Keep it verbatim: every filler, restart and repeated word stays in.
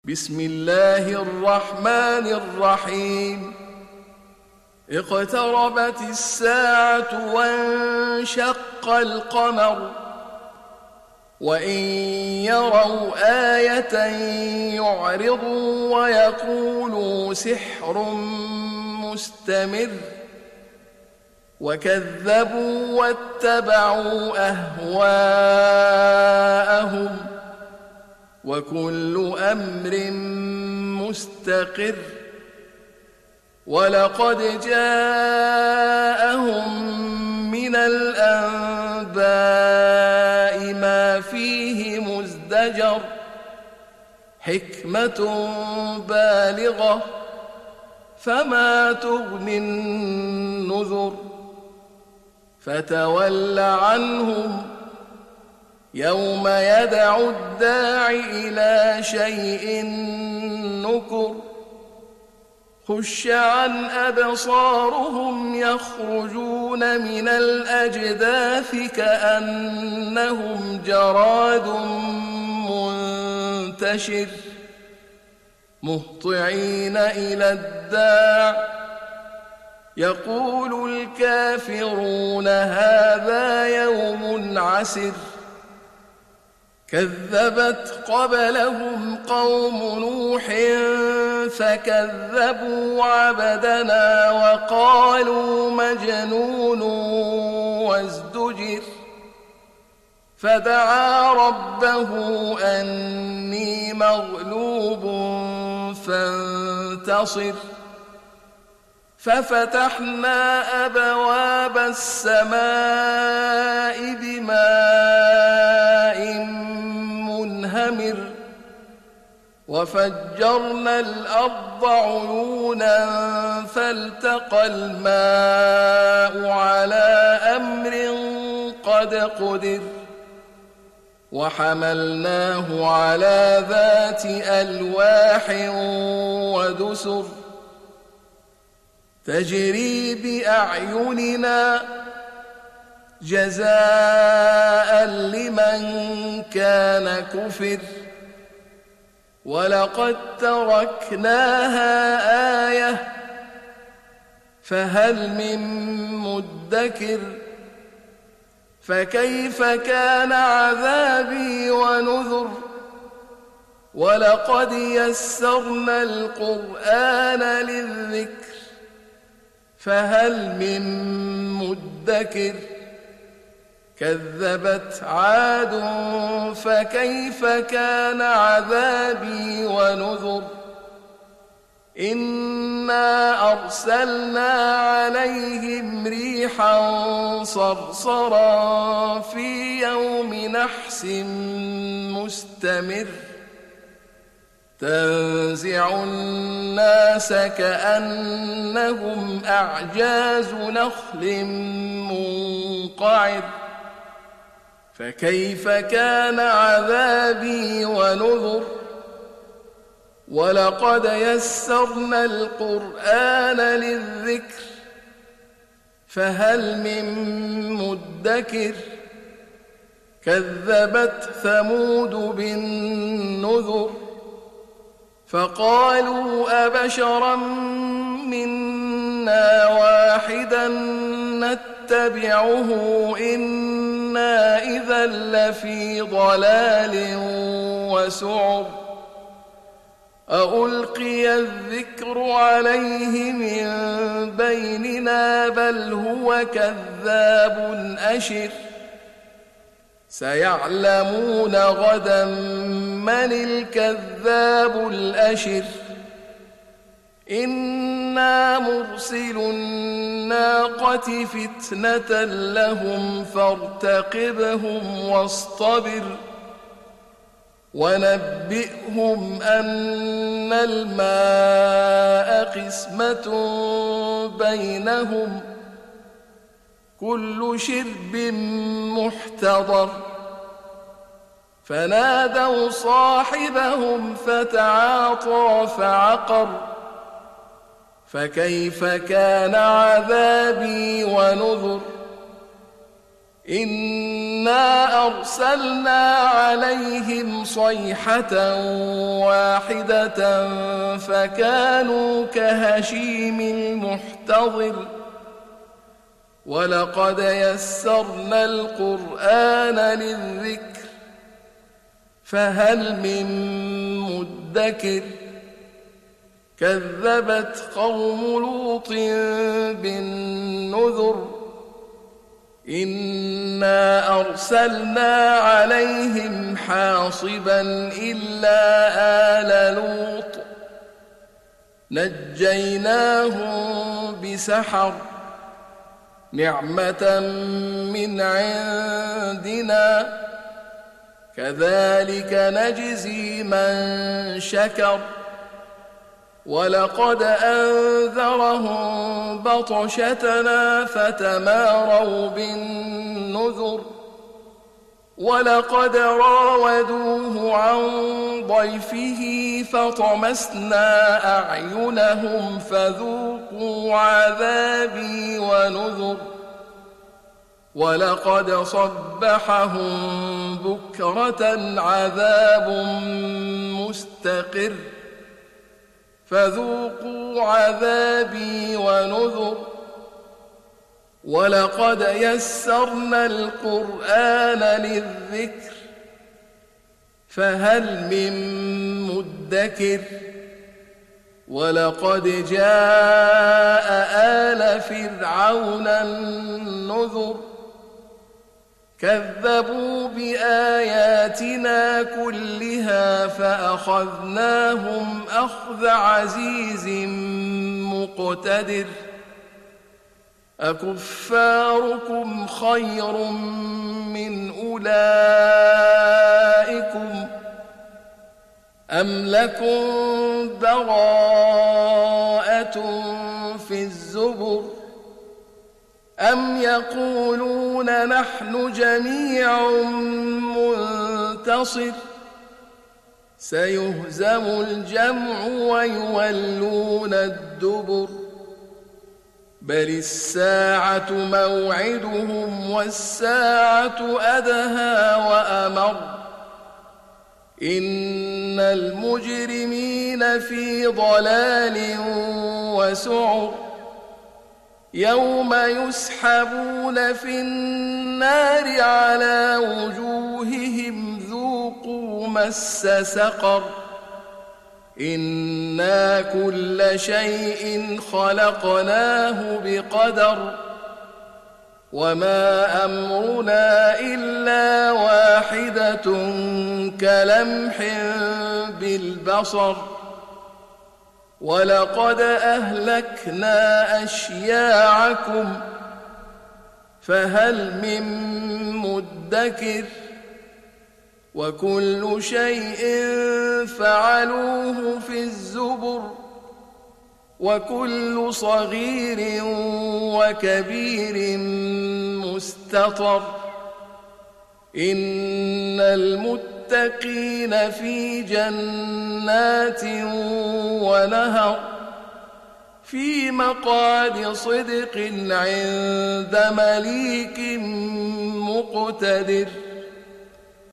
بسم الله الرحمن الرحيم اقتربت الساعة وانشق القمر وإن يروا آية يعرضوا ويقولوا سحر مستمر وكذبوا واتبعوا أهواءهم وكل أمر مستقر ولقد جاءهم من الأنباء ما فيه مزدجر حكمة بالغة فما تغني النذر فتول عنهم يوم يدعو الداع إلى شيء نكر خش عن أبصارهم يخرجون من الأجداث كأنهم جراد منتشر مهطعين إلى الداع يقول الكافرون هذا يوم عسر كذبت قبلهم قوم نوح فكذبوا عبدنا وقالوا مجنون وازدجر فدعا ربه أني مغلوب فانتصر ففتحنا أبواب السماء بماء منهمر وفجرنا الأرض عيونا فالتقى الماء على أمر قد قدر وحملناه على ذات ألواح ودسر تجري بأعيننا جزاء لمن كان كفر ولقد تركناها آية فهل من مدكر فكيف كان عذابي ونذر ولقد يسرنا القرآن للذكر فهل من مدكر كذبت عاد فكيف كان عذابي ونذر إنا أرسلنا عليهم ريحا صرصرا في يوم نحس مستمر تنزع الناس كأنهم أعجاز نخل منقعر فكيف كان عذابي ونذر ولقد يسرنا القرآن للذكر فهل من مدكر كذبت ثمود بالنذر فقالوا أبشرا منا واحدا نتبعه إنا إذا لفي ضلال وسعر أألقي الذكر عليه من بيننا بل هو كذاب أشر سيعلمون غدا من الكذاب الأشر إنا مرسل الناقة فتنة لهم فارتقبهم واصطبر ونبئهم أن الماء قسمة بينهم كل شرب محتضر فنادوا صاحبهم فتعاطى فعقر فكيف كان عذابي ونذر إنا أرسلنا عليهم صيحة واحدة فكانوا كهشيم المحتضر ولقد يسرنا القرآن للذكر فهل من مدكر كذبت قوم لوط بالنذر إنا أرسلنا عليهم حاصبا إلا آل لوط نجيناهم بسحر نعمة من عندنا كذلك نجزي من شكر ولقد أنذرهم بطشتنا فتماروا بالنذر ولقد راودوه عن ضيفه فطمسنا أعينهم فذوقوا عذابي ونذر ولقد صبحهم بكرة عذاب مستقر فذوقوا عذابي ونذر ولقد يسرنا القرآن للذكر فهل من مدكر ولقد جاء آل فرعون النذر كذبوا بآياتنا كلها فأخذناهم أخذ عزيز مقتدر أكفاركم خير من أولئكم أم لكم براءة في الزبر أم يقولون نحن جميع منتصر سيهزم الجمع ويولون الدبر بل الساعة موعدهم والساعة أدهى وأمر إن المجرمين في ضلال وسعر يوم يسحبون في النار على وجوههم ذوقوا مس سقر إنا كل شيء خلقناه بقدر وما أمرنا إلا واحدة كلمح بالبصر ولقد أهلكنا أشياعكم فهل من مدكر وكل شيء فعلوه في الزبر وكل صغير وكبير مستطر إن المتقين في جنات ونهر في مقعد صدق عند مليك مقتدر